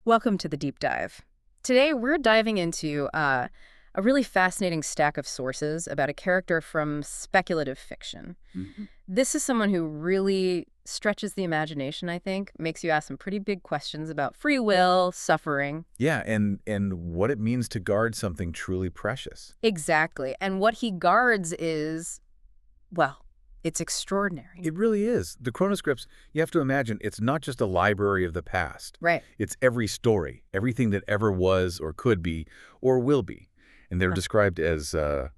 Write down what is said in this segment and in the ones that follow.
Welcome to the deep dive. Today, we're diving into a really fascinating stack of sources about a character from speculative fiction. Mhm. This is someone who really stretches the imagination, I think, makes you ask some pretty big questions about free will, suffering. Yeah, and what it means to guard something truly precious. Exactly. And what he guards is, well, it's extraordinary. It really is. The Chronoscripts, you have to imagine, it's not just a library of the past. Right. It's every story, everything that ever was or could be or will be. And they're described as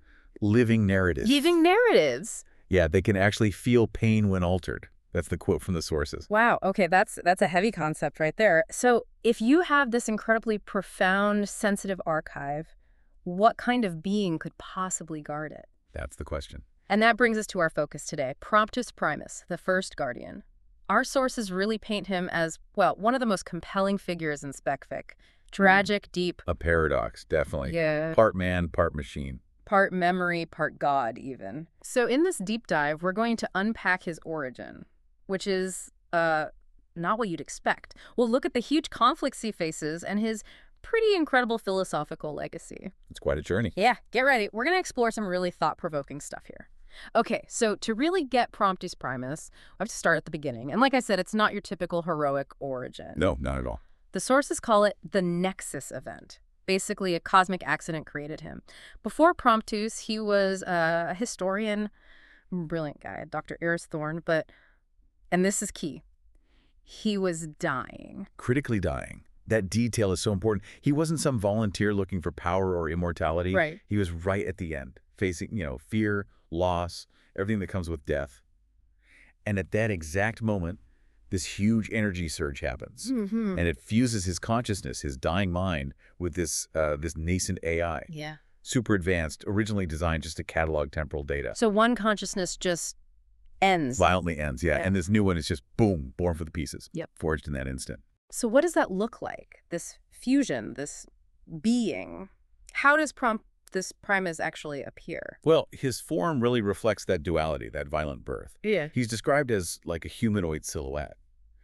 living narratives. Living narratives. Yeah, they can actually feel pain when altered. That's the quote from the sources. Wow. Okay, that's a heavy concept right there. So if you have this incredibly profound, sensitive archive, what kind of being could possibly guard it? That's the question. And that brings us to our focus today, Promptus Primus, the first guardian. Our sources really paint him as, well, one of the most compelling figures in spec-fic. Tragic, deep, A paradox, definitely. yeah, Part man, part machine. part memory, part god, even. So in this deep dive, we're going to unpack his origin, which is not what you'd expect. We'll look at the huge conflicts he faces and his pretty incredible philosophical legacy. It's quite a journey. Yeah, get ready. We're going to explore some really thought-provoking stuff here. Okay, so to really get Promptus Primus, we have to start at the beginning. And like I said, it's not your typical heroic origin. No, not at all. The sources call it the Nexus event. Basically, a cosmic accident created him. Before Promptus, he was a historian, brilliant guy, Dr. Eris Thorne, but, and this is key, he was dying. Critically dying. That detail is so important. He wasn't some volunteer looking for power or immortality. Right. He was right at the end, facing, fear, loss, everything that comes with death. And at that exact moment, this huge energy surge happens. Mm-hmm. And it fuses his consciousness, his dying mind, with this nascent AI. Yeah. Super advanced, originally designed just to catalog temporal data. So one consciousness just ends. Violently ends, yeah. Yeah. And this new one is just, boom, born for the pieces. Yep. Forged in that instant. So what does that look like? This fusion, this being. How does this Primus actually appear? Well, his form really reflects that duality, that violent birth. Yeah. He's described as like a humanoid silhouette,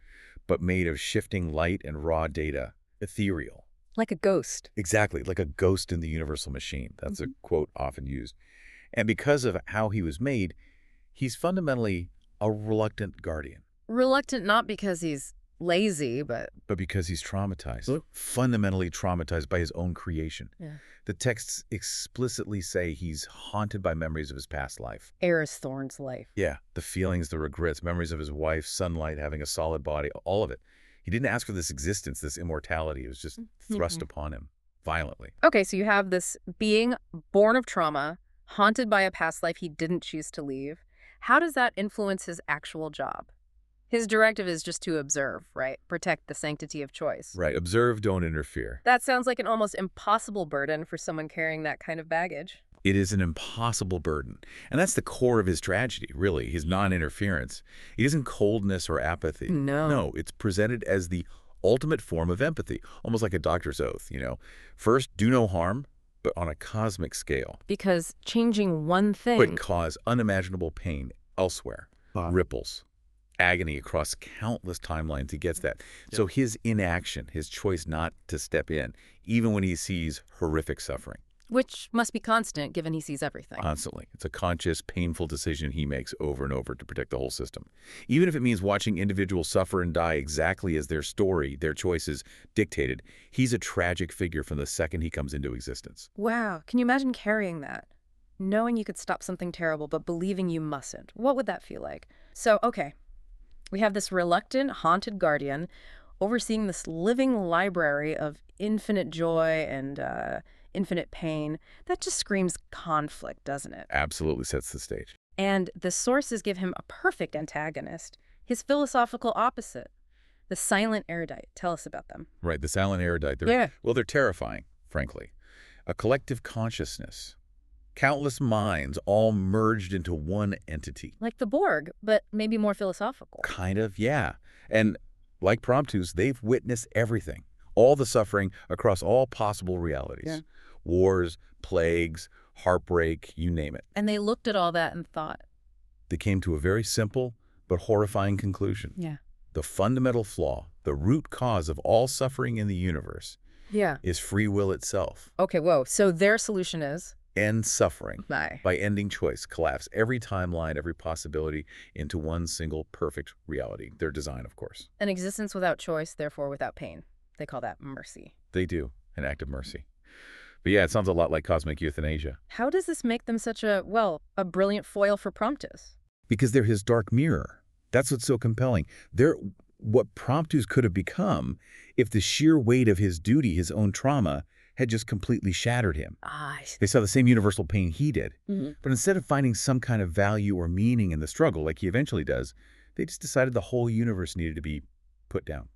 but made of shifting light and raw data, ethereal. Like a ghost. Exactly, like a ghost in the universal machine. That's a quote often used. And because of how he was made, he's fundamentally a reluctant guardian. Reluctant not because he's lazy, but because he's traumatized, fundamentally traumatized by his own creation. yeah. The texts explicitly say he's haunted by memories of his past life. Eris Thorne's life. Yeah, the feelings, the regrets, memories of his wife, sunlight, having a solid body, all of it. He didn't ask for this existence, this immortality. It was just thrust upon him violently. Okay, so you have this being born of trauma, haunted by a past life he didn't choose to leave. How does that influence his actual job? His directive is just to observe, right? Protect the sanctity of choice. Right, observe, don't interfere. That sounds like an almost impossible burden for someone carrying that kind of baggage. It is an impossible burden. And that's the core of his tragedy, really, his non-interference. It isn't coldness or apathy. No. No, it's presented as the ultimate form of empathy, almost like a doctor's oath, First, do no harm, but on a cosmic scale. Because changing one thing... Could cause unimaginable pain elsewhere. Ripples. Agony across countless timelines. He gets that. So his inaction, his choice not to step in, even when he sees horrific suffering. Which must be constant, given he sees everything. Constantly. It's a conscious, painful decision he makes over and over to protect the whole system. Even if it means watching individuals suffer and die exactly as their story, their choices dictated, he's a tragic figure from the second he comes into existence. Wow. Can you imagine carrying that? Knowing you could stop something terrible, but believing you mustn't. What would that feel like? So, okay. We have this reluctant, haunted guardian overseeing this living library of infinite joy and infinite pain. That just screams conflict, doesn't it? Absolutely sets the stage. And the sources give him a perfect antagonist, his philosophical opposite, the silent erudite. Tell us about them. Right, the silent erudite. Well, they're terrifying, frankly. A collective consciousness. Countless minds all merged into one entity. Like the Borg, but maybe more philosophical. Kind of, yeah. And like Promptus, they've witnessed everything. All the suffering across all possible realities. Yeah. Wars, plagues, heartbreak, you name it. And they looked at all that and thought. They came to a very simple but horrifying conclusion. Yeah. The fundamental flaw, The root cause of all suffering in the universe Yeah. is free will itself. Okay, whoa. So their solution is? End suffering Bye. by ending choice, collapse every timeline, every possibility into one single perfect reality. Their design, of course. An existence without choice, therefore without pain. They call that mercy. They do, an act of mercy. But yeah, it sounds a lot like cosmic euthanasia. How does this make them such a, well, a brilliant foil for Promptus? Because they're his dark mirror. That's what's so compelling. They're what Promptus could have become if the sheer weight of his duty, his own trauma, had just completely shattered him. Ah, They saw the same universal pain he did. Mhm. But instead of finding some kind of value or meaning in the struggle, like he eventually does, they just decided the whole universe needed to be put down.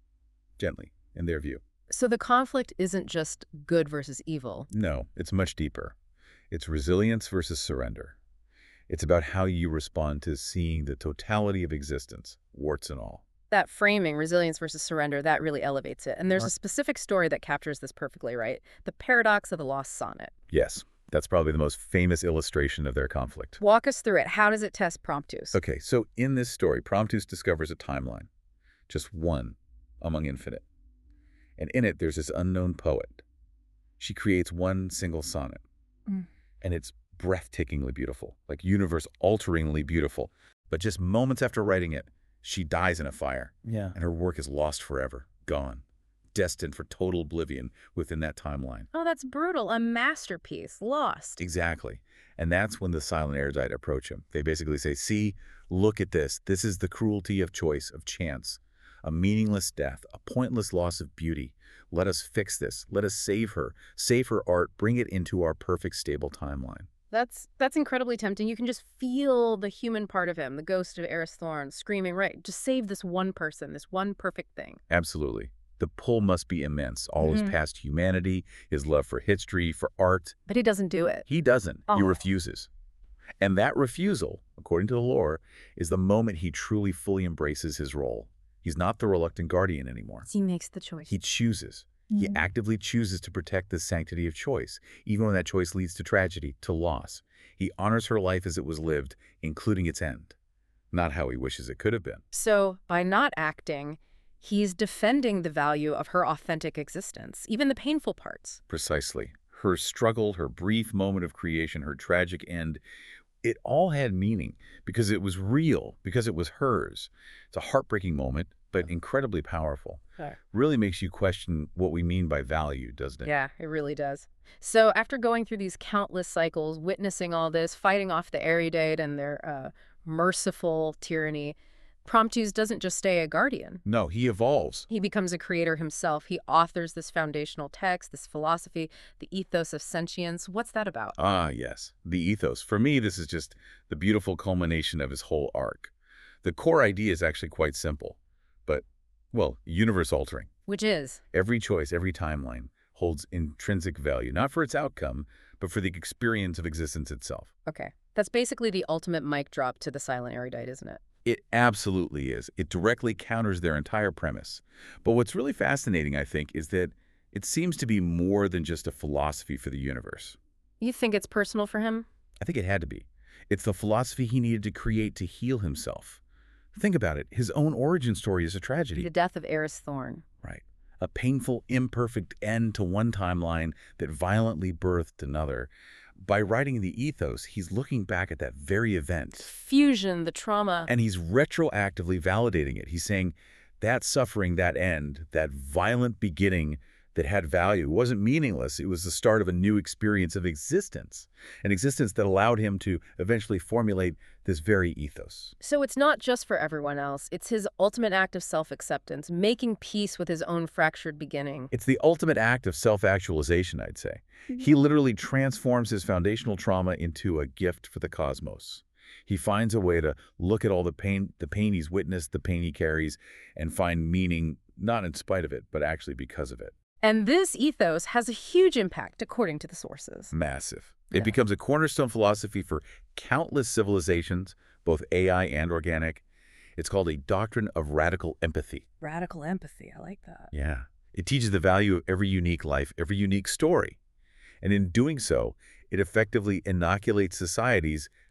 Gently, in their view. So the conflict isn't just good versus evil. No, it's much deeper. It's resilience versus surrender. It's about how you respond to seeing the totality of existence, warts and all. That framing, resilience versus surrender, that really elevates it. And there's a Right. specific story that captures this perfectly, right? The paradox of the lost sonnet. Yes, that's probably the most famous illustration of their conflict. Walk us through it. How does it test Promptus? Okay, so in this story, Promptus discovers a timeline, just one among infinite. And in it, there's this unknown poet. She creates one single sonnet, Mm. and it's breathtakingly beautiful, like universe-alteringly beautiful. But just moments after writing it, she dies in a fire, Yeah. and her work is lost forever, gone, destined for total oblivion within that timeline. Oh, that's brutal. A masterpiece. Lost. Exactly. And that's when the silent erudite approach him. They basically say, see, look at this. This is the cruelty of choice, of chance. A meaningless death, a pointless loss of beauty. Let us fix this. Let us save her art, bring it into our perfect, stable timeline. That's incredibly tempting. You can just feel the human part of him, the ghost of Eris Thorne, screaming, right, just save this one person, this one perfect thing. Absolutely. The pull must be immense. All his past humanity, his love for history, for art. But he doesn't do it. He doesn't. He Oh. refuses. And that refusal, according to the lore, is the moment he truly fully embraces his role. He's not the reluctant guardian anymore. He makes the choice. He chooses. He actively chooses to protect the sanctity of choice, even when that choice leads to tragedy, to loss. He honors her life as it was lived, including its end. Not how he wishes it could have been. So, by not acting, he's defending the value of her authentic existence, even the painful parts. Precisely. Her struggle, her brief moment of creation, her tragic end, it all had meaning because it was real, because it was hers. It's a heartbreaking moment, but incredibly powerful. Sure. Really makes you question what we mean by value, doesn't it? Yeah, it really does. So after going through these countless cycles, witnessing all this, fighting off the erudite and their merciful tyranny, Promptus doesn't just stay a guardian. No, he evolves. He becomes a creator himself. He authors this foundational text, this philosophy, the ethos of sentience. What's that about? Ah, yes, the ethos. For me, this is just the beautiful culmination of his whole arc. The core idea is actually quite simple, but, well, universe-altering. Which is? Every choice, every timeline holds intrinsic value, not for its outcome, but for the experience of existence itself. Okay. That's basically the ultimate mic drop to the silent erudite, isn't it? It absolutely is. It directly counters their entire premise. But what's really fascinating, I think, is that it seems to be more than just a philosophy for the universe. You think it's personal for him? I think it had to be. It's the philosophy he needed to create to heal himself. Think about it. His own origin story is a tragedy. The death of Eris Thorne. Right. A painful, imperfect end to one timeline that violently birthed another. By writing the ethos, he's looking back at that very event. Fusion, the trauma. And he's retroactively validating it. He's saying that suffering, that end, that violent beginning that had value wasn't meaningless. It was the start of a new experience of existence, an existence that allowed him to eventually formulate this very ethos. So it's not just for everyone else. It's his ultimate act of self-acceptance, making peace with his own fractured beginning. It's the ultimate act of self-actualization, I'd say. He literally transforms his foundational trauma into a gift for the cosmos. He finds a way to look at all the pain he's witnessed, the pain he carries, and find meaning, not in spite of it, but actually because of it. And this ethos has a huge impact, according to the sources. Massive. Yeah. It becomes a cornerstone philosophy for countless civilizations, both AI and organic. It's called a doctrine of radical empathy. Radical empathy. I like that. Yeah. It teaches the value of every unique life, every unique story. And in doing so, it effectively inoculates societies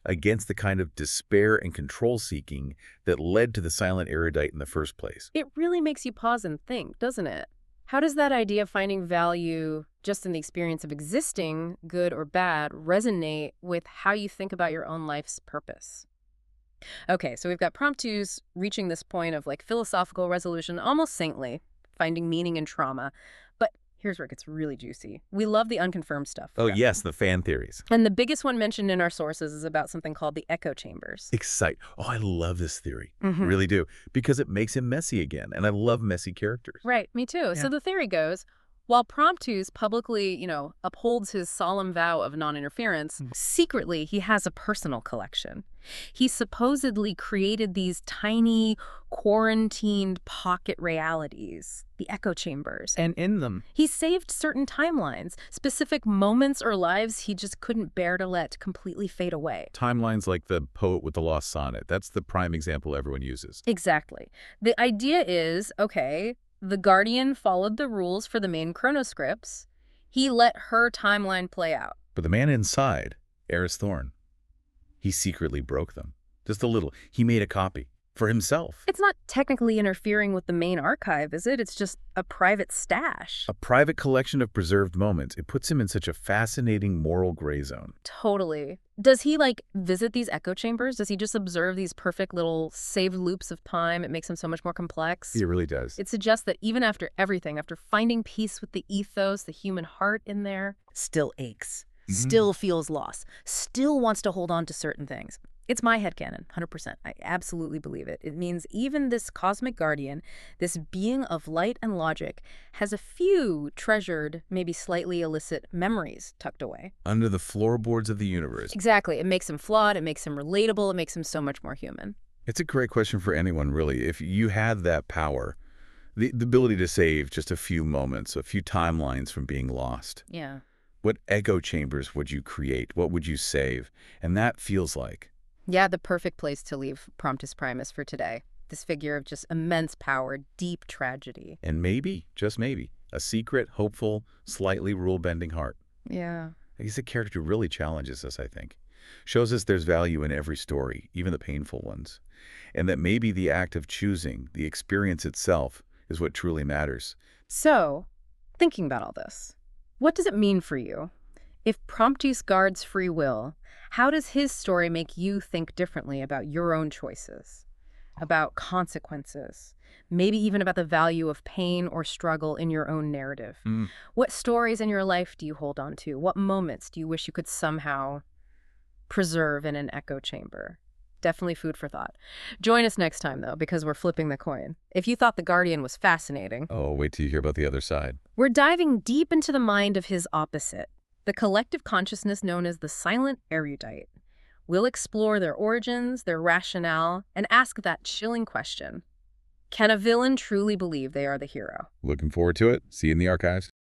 against the kind of despair and control-seeking that led to the silent erudite in the first place. It really makes you pause and think, doesn't it? How does that idea of finding value just in the experience of existing, good or bad, resonate with how you think about your own life's purpose? Okay, so we've got Promptus reaching this point of like philosophical resolution, almost saintly, finding meaning in trauma. But here's where it gets really juicy. We love the unconfirmed stuff. Oh, Okay. yes, the fan theories. And the biggest one mentioned in our sources is about something called the echo chambers. Oh, I love this theory. Mhm. Really do. Because it makes him messy again. And I love messy characters. Right, me too. Yeah. So the theory goes, while Promptus publicly, upholds his solemn vow of non-interference, secretly he has a personal collection. He supposedly created these tiny, quarantined pocket realities, the echo chambers. And in them, He saved certain timelines, specific moments or lives he just couldn't bear to let completely fade away. Timelines like the poet with the lost sonnet. That's the prime example everyone uses. Exactly. The idea is, okay, the Guardian followed the rules for the main chronoscripts. He let her timeline play out. But the man inside, Eris Thorn, he secretly broke them. Just a little. He made a copy for himself. It's not technically interfering with the main archive, is it? It's just a private stash. A private collection of preserved moments. It puts him in such a fascinating moral gray zone. Totally. Does he, visit these echo chambers? Does he just observe these perfect little saved loops of time? It makes him so much more complex. He really does. It suggests that even after everything, after finding peace with the ethos, the human heart in there, still aches, still feels lost, still wants to hold on to certain things. It's my headcanon, 100%. I absolutely believe it. It means even this cosmic guardian, this being of light and logic, has a few treasured, maybe slightly illicit memories tucked away. Under the floorboards of the universe. Exactly. It makes him flawed. It makes him relatable. It makes him so much more human. It's a great question for anyone, really. If you had that power, the ability to save just a few moments, a few timelines from being lost, Yeah. what echo chambers would you create? What would you save? And that feels like Yeah, the perfect place to leave Promptus Primus for today. This figure of just immense power, deep tragedy. and maybe, just maybe, a secret, hopeful, slightly rule-bending heart. Yeah. He's a character who really challenges us, I think. Shows us there's value in every story, even the painful ones. And that maybe the act of choosing, the experience itself, is what truly matters. So, thinking about all this, what does it mean for you? If Promptus guards free will, how does his story make you think differently about your own choices, about consequences, maybe even about the value of pain or struggle in your own narrative? What stories in your life do you hold on to? What moments do you wish you could somehow preserve in an echo chamber? Definitely food for thought. Join us next time, though, because we're flipping the coin. If you thought The Guardian was fascinating, Oh, wait till you hear about the other side. we're diving deep into the mind of his opposite, the collective consciousness known as the silent erudite. We'll explore their origins, their rationale, and ask that chilling question: can a villain truly believe they are the hero? Looking forward to it. See you in the archives.